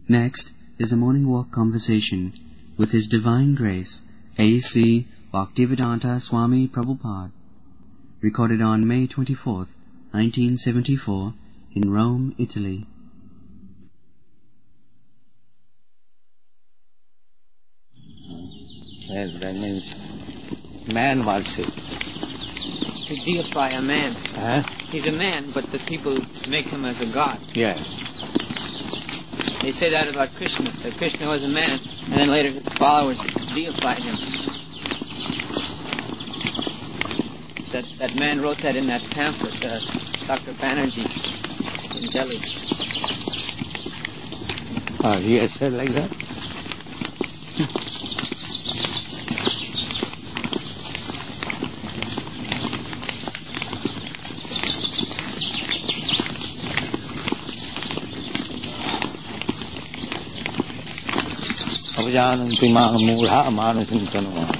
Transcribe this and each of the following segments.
Next is a morning walk conversation with His Divine Grace, A.C. Bhaktivedanta Swami Prabhupada, recorded on May 24th, 1974, in Rome, Italy. Yes, that means man worship. To deify a man. Huh? He's a man, but the people make him as a god. Yes. They say that about Krishna, that Krishna was a man, and then later his followers deified him. That man wrote that in that pamphlet, Dr. Banerjee in Delhi. Oh, he has said like that? Abhijananti ma mudha manasintano.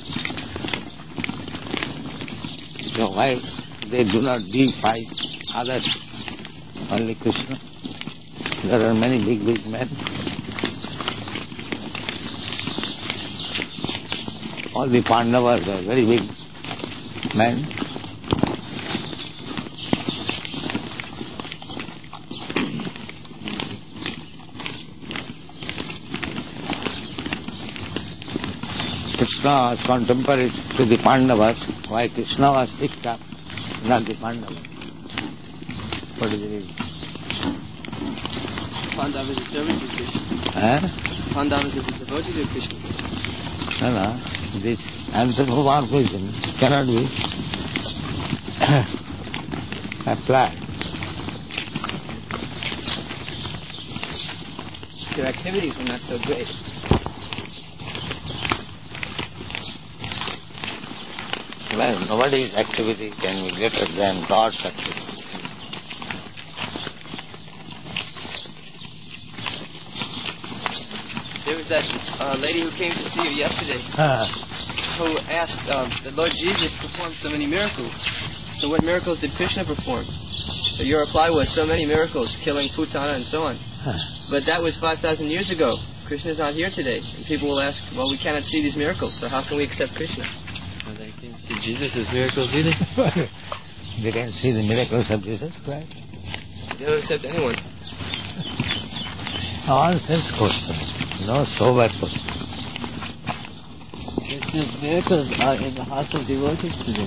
So why they do not deify others, only Krishna? There are many big men. All the Pandavas are very big men. Krishna was contemporary to the Pandavas. Why Krishna was picked up, not the Pandavas? What is the reason? Pandavas are services to Krishna. Pandavas are the devotees of Krishna. No. This anthropomorphism cannot be applied. Their activities were not so great. Well, nobody's activity can be greater than God's activity. There was that lady who came to see you yesterday who asked, the Lord Jesus performed so many miracles. So what miracles did Krishna perform? So your reply was, so many miracles, killing Putana and so on. But that was 5,000 years ago. Krishna's not here today. And people will ask, well, we cannot see these miracles, so how can we accept Krishna? Well, they can't see Jesus' miracles either. They can see the miracles of Jesus Christ. They don't accept anyone. Nonsense question. No sober question. Krishna's miracles are in the hearts of devotees today.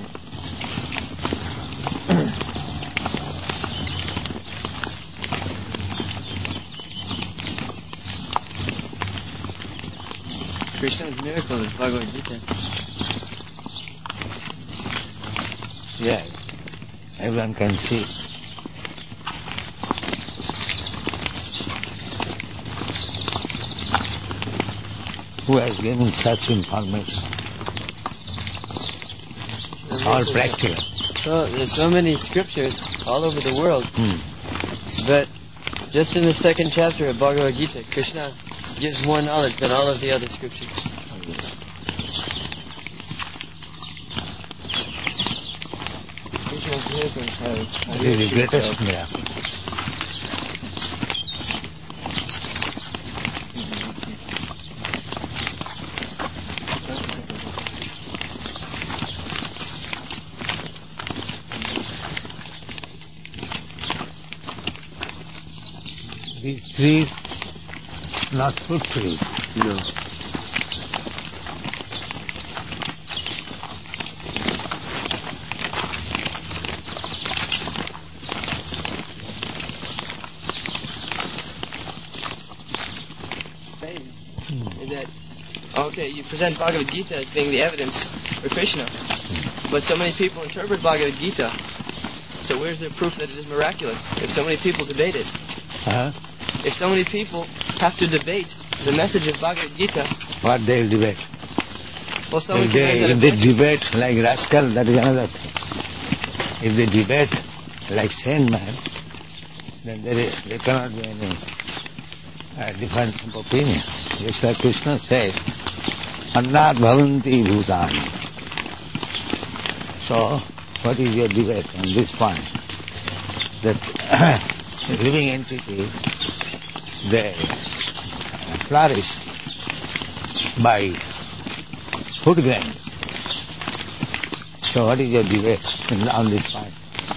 Krishna's miracle is Bhagavad Gita. Yeah, everyone can see. Who has given such information? All practical. So there's so many scriptures all over the world, but just in the second chapter of Bhagavad Gita, Krishna gives more knowledge than all of the other scriptures. Krishna's miracles have The greatest miracle. These trees, not fruit trees. No. Is that, okay, you present Bhagavad Gita as being the evidence for Krishna, but so many people interpret Bhagavad Gita, so where's the proof that it is miraculous if so many people debate it? If so many people have to debate the message of Bhagavad Gita, What they'll debate? well, someone can raise that If they objection. debate like rascal, that is another thing. If they debate like sane man, then there cannot be any difference of opinion. Just like Krishna said, Annat bhavanti bhutani. So, what is your debate on this point? That living entity, they flourish by food grains. So what is your debate on this point?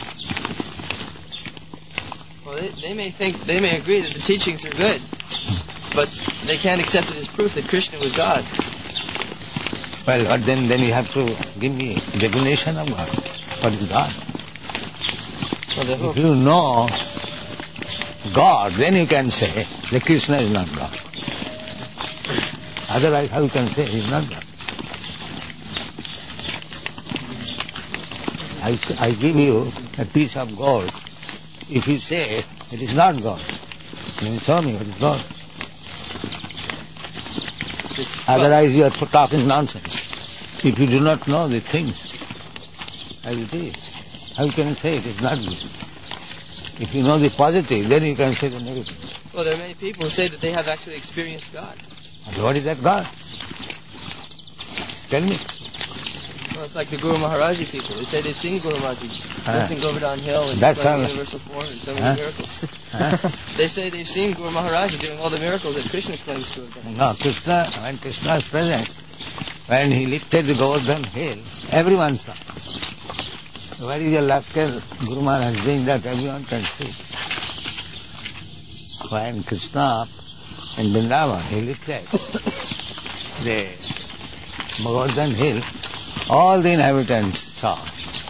Well, they may agree that the teachings are good, but they can't accept it as proof that Krishna was God. Well, but then you have to give me definition of God. What is God? Well, if you know God, then you can say that Krishna is not God. Otherwise, how you can say he is not God? I give you a piece of gold. If you say it is not God, then show me what is God. Otherwise, you are talking nonsense. If you do not know the things as it is, how can you say it is not good? If you know the positive, then you can say the negative. Well, there are many people who say that they have actually experienced God. And what is that God? Tell me. Well, it's like the Guru Maharaji people. They say they've seen Guru Maharaji lifting Govardhan Hill and displaying universal form and so many miracles. They say they've seen Guru Maharaji doing all the miracles that Krishna claims to have done. No, when Krishna is present, when he lifted the Govardhan Hill, everyone saw. Where is your rascal Guru Maharaj doing that? Everyone can see. When Krishna in Vrindavan, he lifted the Govardhan Hill, all the inhabitants saw.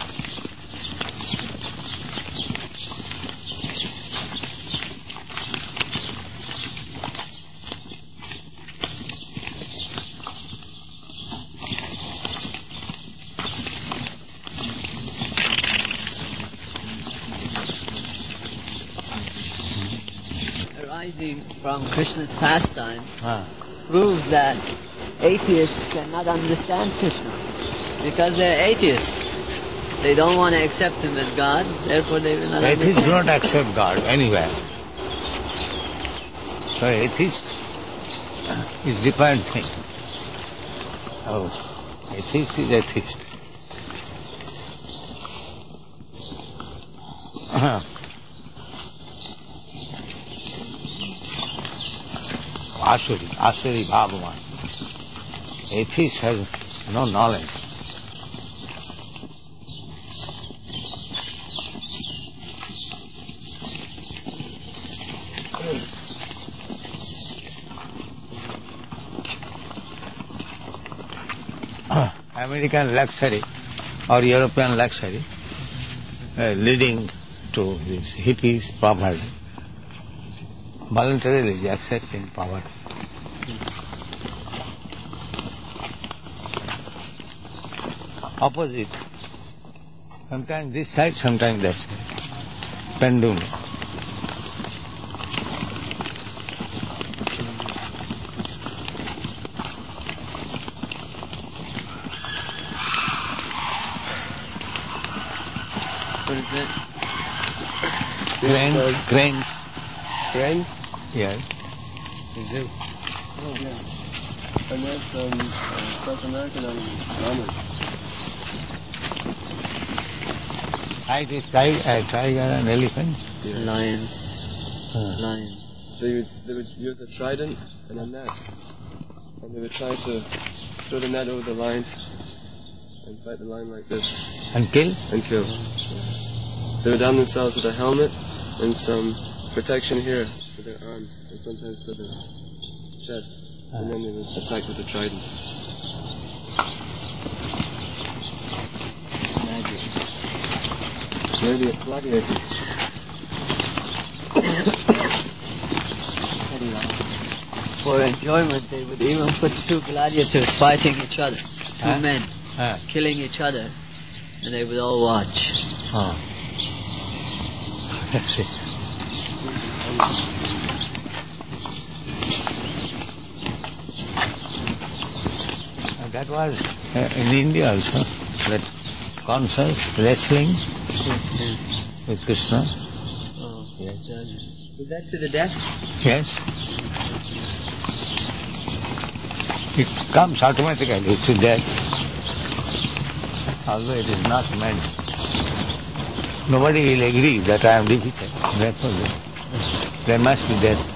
Arising from Krishna's pastimes proves that atheists cannot understand Krishna because they're atheists. They don't want to accept him as God, therefore they will not Atheists understand. do not accept God anywhere. So atheist is different thing. Oh, atheist is atheist. Asuri Bhagavan. Atheist has no knowledge. American luxury or European luxury leading to these hippies' poverty. Voluntarily accepting poverty. Opposite. Sometimes this side, sometimes that side. Pendulum. What is it? Cranes. Cranes? Yes. Zoo. Oh, yeah. And that's South American animals. Tiger and elephant. Yes. Lions. Lions. They would use a trident and a net. And they would try to throw the net over the line and fight the lion like this. And kill? And kill. Yes. They would arm themselves with a helmet and some protection here for their arms and sometimes for their chest. And then they would attack with a trident. Maybe a gladiator. For enjoyment, they would even put two gladiators fighting each other. Two men killing each other, and they would all watch. Let's see. That was in India also, that concerts, wrestling with Krishna. Oh, yes. Is that to the death? Yes. It comes automatically to death, although it is not meant. Nobody will agree that I am defeated. Therefore, there must be death.